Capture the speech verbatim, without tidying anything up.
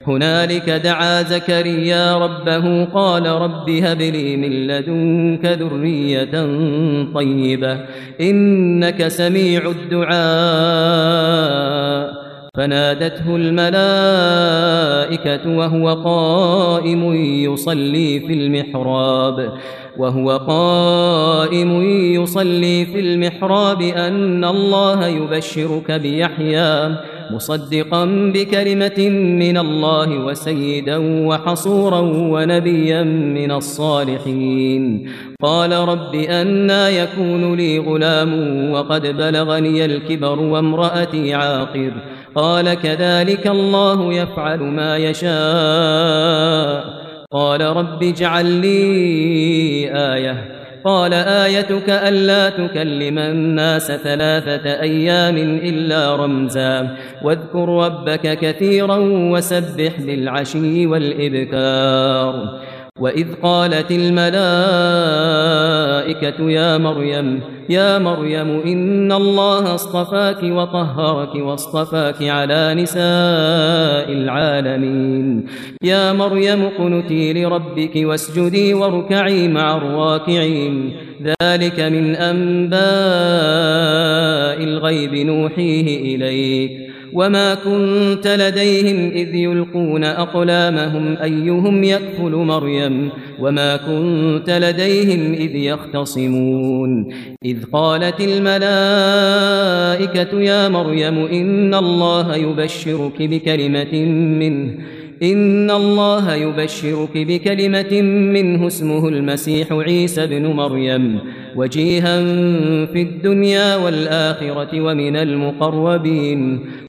هنالك دعا زكريا ربه قال رب هب لي من لدنك ذرية طيبة إنك سميع الدعاء فنادته الملائكة وهو قائم يصلي في المحراب وهو قائم يصلي في المحراب أن الله يبشرك بيحيى مصدقا بكلمة من الله وسيدا وحصورا ونبيا من الصالحين قال رب أنى يكون لي غلام وقد بلغني الكبر وامرأتي عاقر قال كذلك الله يفعل ما يشاء قال رب اجعل لي آية قال آيتك ألا تكلم الناس ثلاثة أيام إلا رمزا واذكر ربك كثيرا وسبح بالعشي والإبكار وإذ قالت الملائكة يا مريم يا مريم إن الله اصطفاك وطهرك واصطفاك على نساء العالمين يا مريم اقنتي لربك واسجدي واركعي مع الراكعين ذلك من أنباء الغيب نوحيه إليك وما كنت لديهم إذ يلقون أقلامهم أيهم يكفل مريم وما كنت لديهم إذ يختصمون إذ قالت الملائكة يا مريم إن الله يبشرك بكلمة منه إن الله يبشرك بكلمة منه اسمه المسيح عيسى ابن مريم وجيها في الدنيا والآخرة ومن المقربين